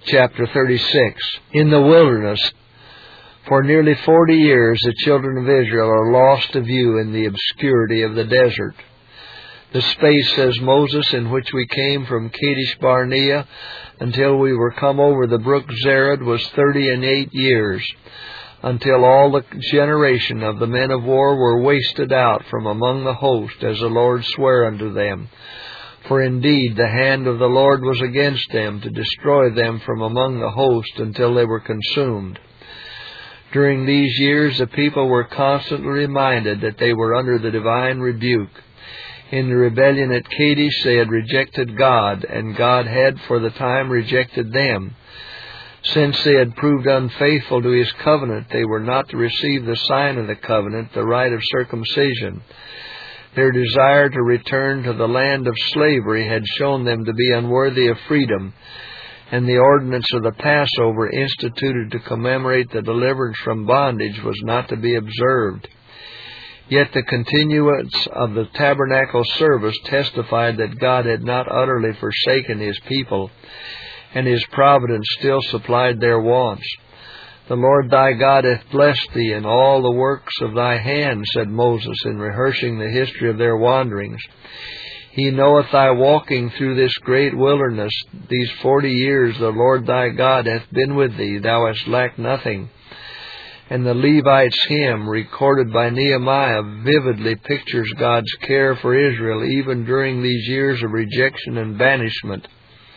chapter 36. In the wilderness, for nearly 40 years, the children of Israel are lost to view in the obscurity of the desert. The space, says Moses, in which we came from Kadesh Barnea until we were come over the brook Zered was 38 years, until all the generation of the men of war were wasted out from among the host, as the Lord sware unto them. For indeed the hand of the Lord was against them, to destroy them from among the host until they were consumed. During these years the people were constantly reminded that they were under the divine rebuke. In the rebellion at Kadesh they had rejected God, and God had for the time rejected them. Since they had proved unfaithful to His covenant, they were not to receive the sign of the covenant, the rite of circumcision. Their desire to return to the land of slavery had shown them to be unworthy of freedom, and the ordinance of the Passover instituted to commemorate the deliverance from bondage was not to be observed. Yet the continuance of the tabernacle service testified that God had not utterly forsaken His people, and His providence still supplied their wants. The Lord thy God hath blessed thee in all the works of thy hand, said Moses, in rehearsing the history of their wanderings. He knoweth thy walking through this great wilderness. These 40 years the Lord thy God hath been with thee, thou hast lacked nothing. And the Levites' hymn, recorded by Nehemiah, vividly pictures God's care for Israel even during these years of rejection and banishment.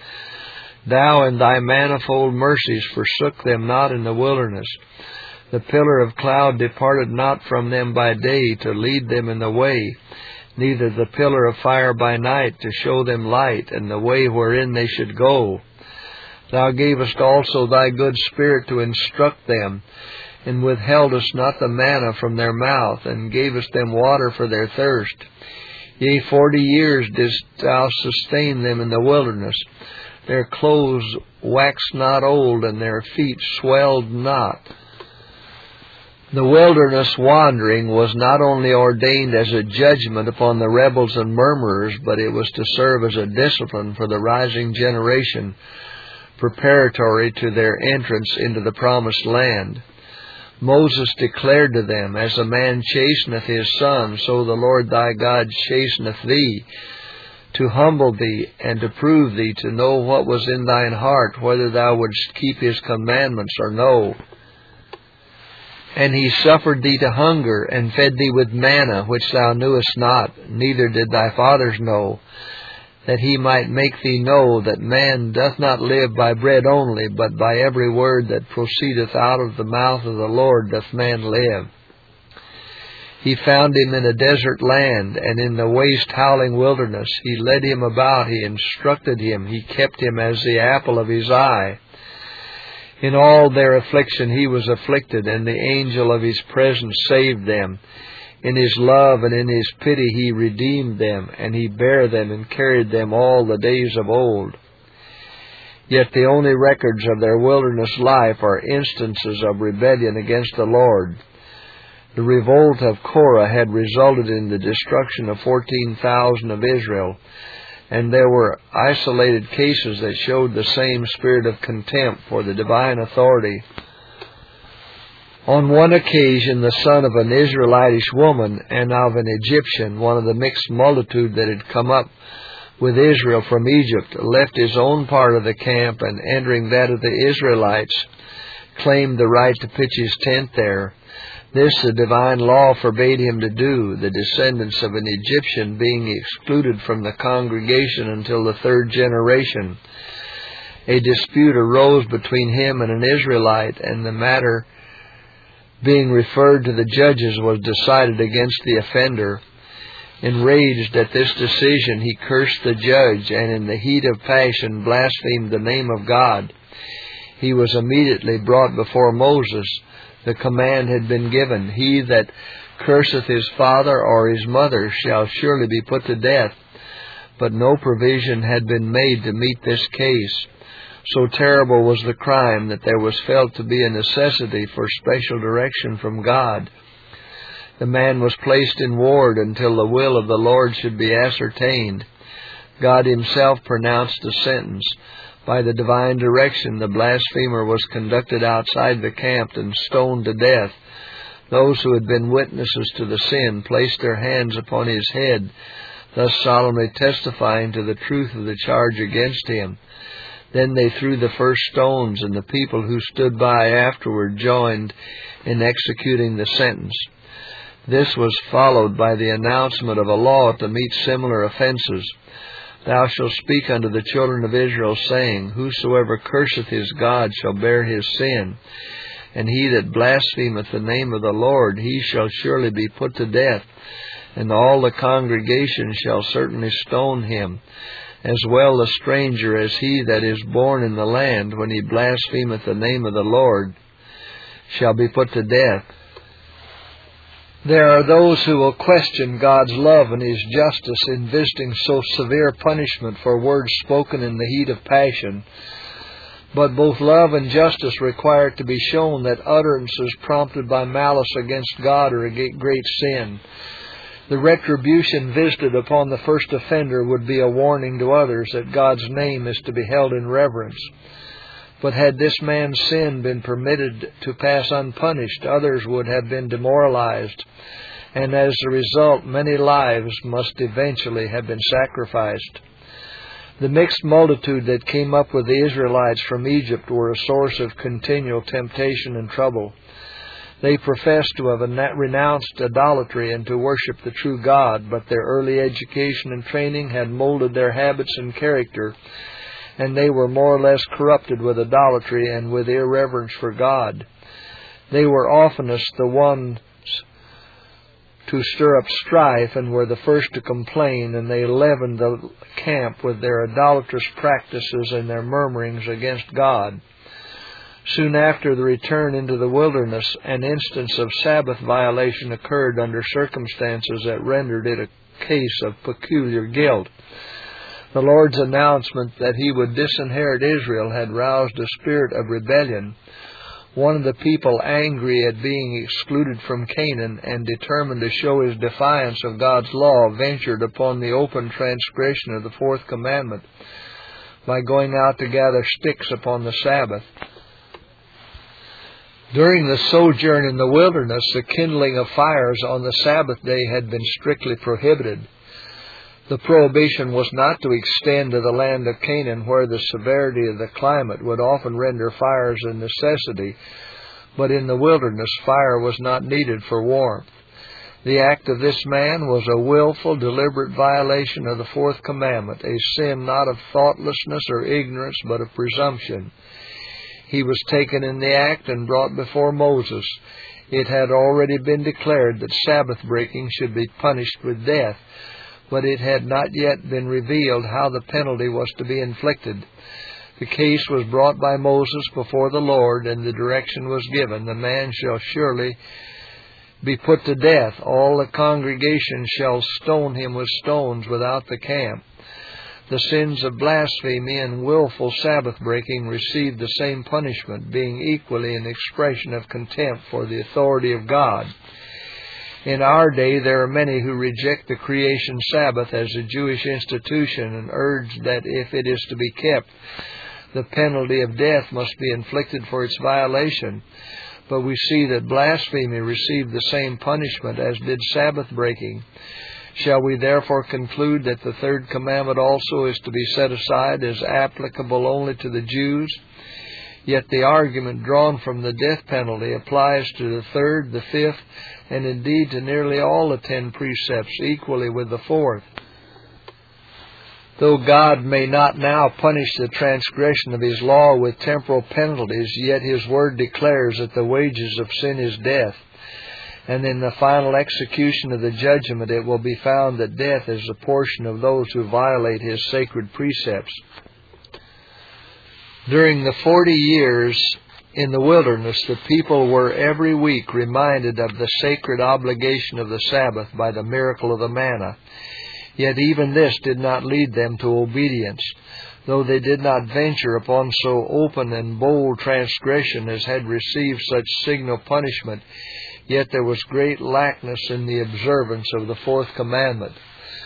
Thou in thy manifold mercies forsook them not in the wilderness. The pillar of cloud departed not from them by day to lead them in the way, neither the pillar of fire by night to show them light and the way wherein they should go. Thou gavest also thy good Spirit to instruct them, and withheldest not the manna from their mouth, and gavest them water for their thirst. Yea, 40 years didst thou sustain them in the wilderness. Their clothes waxed not old, and their feet swelled not. The wilderness wandering was not only ordained as a judgment upon the rebels and murmurers, but it was to serve as a discipline for the rising generation, preparatory to their entrance into the promised land. Moses declared to them, As a man chasteneth his son, so the Lord thy God chasteneth thee, to humble thee, and to prove thee, to know what was in thine heart, whether thou wouldst keep his commandments or no. And he suffered thee to hunger, and fed thee with manna, which thou knewest not, neither did thy fathers know, that he might make thee know that man doth not live by bread only, but by every word that proceedeth out of the mouth of the Lord doth man live. He found him in a desert land, and in the waste howling wilderness. He led him about, he instructed him, he kept him as the apple of his eye. In all their affliction he was afflicted, and the angel of his presence saved them. In his love and in his pity he redeemed them, and he bare them and carried them all the days of old. Yet the only records of their wilderness life are instances of rebellion against the Lord. The revolt of Korah had resulted in the destruction of 14,000 of Israel, and there were isolated cases that showed the same spirit of contempt for the divine authority. On one occasion, the son of an Israelitish woman and of an Egyptian, one of the mixed multitude that had come up with Israel from Egypt, left his own part of the camp, and entering that of the Israelites, claimed the right to pitch his tent there. This the divine law forbade him to do, the descendants of an Egyptian being excluded from the congregation until the third generation. A dispute arose between him and an Israelite, and the matter being referred to the judges was decided against the offender. Enraged at this decision, he cursed the judge, and in the heat of passion blasphemed the name of God. He was immediately brought before Moses. The command had been given, He that curseth his father or his mother shall surely be put to death. But no provision had been made to meet this case. So terrible was the crime that there was felt to be a necessity for special direction from God. The man was placed in ward until the will of the Lord should be ascertained. God himself pronounced the sentence. By the divine direction, the blasphemer was conducted outside the camp and stoned to death. Those who had been witnesses to the sin placed their hands upon his head, thus solemnly testifying to the truth of the charge against him. Then they threw the first stones, and the people who stood by afterward joined in executing the sentence. This was followed by the announcement of a law to meet similar offenses. Thou shalt speak unto the children of Israel, saying, Whosoever curseth his God shall bear his sin, and he that blasphemeth the name of the Lord, he shall surely be put to death, and all the congregation shall certainly stone him, as well the stranger as he that is born in the land, when he blasphemeth the name of the Lord, shall be put to death. There are those who will question God's love and his justice in visiting so severe punishment for words spoken in the heat of passion. But both love and justice require it to be shown that utterances prompted by malice against God are a great sin. The retribution visited upon the first offender would be a warning to others that God's name is to be held in reverence. But had this man's sin been permitted to pass unpunished, others would have been demoralized, and as a result, many lives must eventually have been sacrificed. The mixed multitude that came up with the Israelites from Egypt were a source of continual temptation and trouble. They professed to have renounced idolatry and to worship the true God, but their early education and training had molded their habits and character, and they were more or less corrupted with idolatry and with irreverence for God. They were oftenest the ones to stir up strife and were the first to complain, and they leavened the camp with their idolatrous practices and their murmurings against God. Soon after the return into the wilderness, an instance of Sabbath violation occurred under circumstances that rendered it a case of peculiar guilt. The Lord's announcement that he would disinherit Israel had roused a spirit of rebellion. One of the people, angry at being excluded from Canaan and determined to show his defiance of God's law, ventured upon the open transgression of the fourth commandment by going out to gather sticks upon the Sabbath. During the sojourn in the wilderness, the kindling of fires on the Sabbath day had been strictly prohibited. The prohibition was not to extend to the land of Canaan, where the severity of the climate would often render fires a necessity, but in the wilderness fire was not needed for warmth. The act of this man was a willful, deliberate violation of the fourth commandment, a sin not of thoughtlessness or ignorance, but of presumption. He was taken in the act and brought before Moses. It had already been declared that Sabbath breaking should be punished with death, but it had not yet been revealed how the penalty was to be inflicted. The case was brought by Moses before the Lord, and the direction was given, The man shall surely be put to death. All the congregation shall stone him with stones without the camp. The sins of blasphemy and willful Sabbath breaking received the same punishment, being equally an expression of contempt for the authority of God. In our day, there are many who reject the creation Sabbath as a Jewish institution and urge that if it is to be kept, the penalty of death must be inflicted for its violation. But we see that blasphemy received the same punishment as did Sabbath breaking. Shall we therefore conclude that the third commandment also is to be set aside as applicable only to the Jews? Yet the argument drawn from the death penalty applies to the third, the fifth, and indeed to nearly all the 10 precepts, equally with the fourth. Though God may not now punish the transgression of his law with temporal penalties, yet his word declares that the wages of sin is death. And in the final execution of the judgment it will be found that death is the portion of those who violate his sacred precepts. During the 40 years in the wilderness, the people were every week reminded of the sacred obligation of the Sabbath by the miracle of the manna. Yet even this did not lead them to obedience. Though they did not venture upon so open and bold transgression as had received such signal punishment, yet there was great laxness in the observance of the fourth commandment.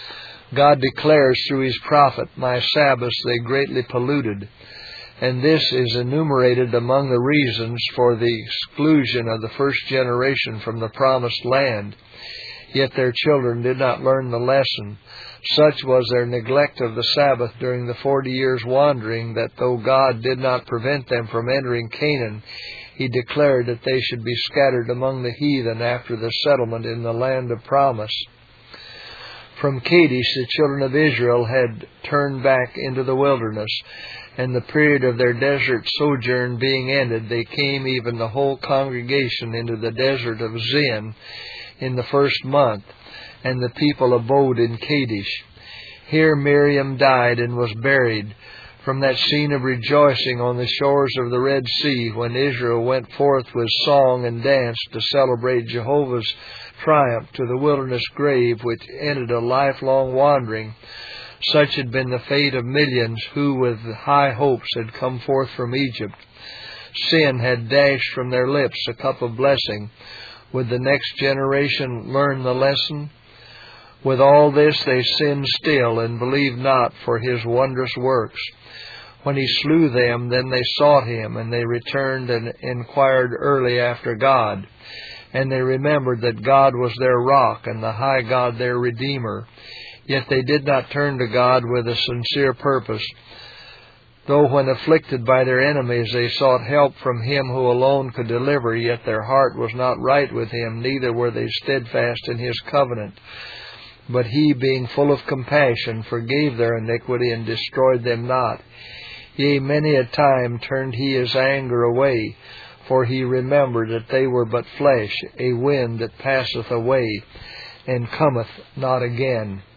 God declares through His prophet, "My Sabbaths they greatly polluted." And this is enumerated among the reasons for the exclusion of the first generation from the promised land. Yet their children did not learn the lesson. Such was their neglect of the Sabbath during the 40 years' wandering that though God did not prevent them from entering Canaan, He declared that they should be scattered among the heathen after the settlement in the land of promise. From Kadesh, the children of Israel had turned back into the wilderness, and the period of their desert sojourn being ended, they came, even the whole congregation, into the desert of Zin in the first month, and the people abode in Kadesh. Here Miriam died and was buried. From that scene of rejoicing on the shores of the Red Sea, when Israel went forth with song and dance to celebrate Jehovah's triumph to the wilderness grave which ended a lifelong wandering, such had been the fate of millions who with high hopes had come forth from Egypt. Sin had dashed from their lips a cup of blessing. Would the next generation learn the lesson? With all this they sinned still, and believed not for His wondrous works. When He slew them, then they sought Him, and they returned and inquired early after God. And they remembered that God was their rock, and the high God their Redeemer. Yet they did not turn to God with a sincere purpose. Though when afflicted by their enemies they sought help from Him who alone could deliver, yet their heart was not right with Him, neither were they steadfast in His covenant. But He, being full of compassion, forgave their iniquity and destroyed them not. Yea, many a time turned He His anger away, for He remembered that they were but flesh, a wind that passeth away, and cometh not again.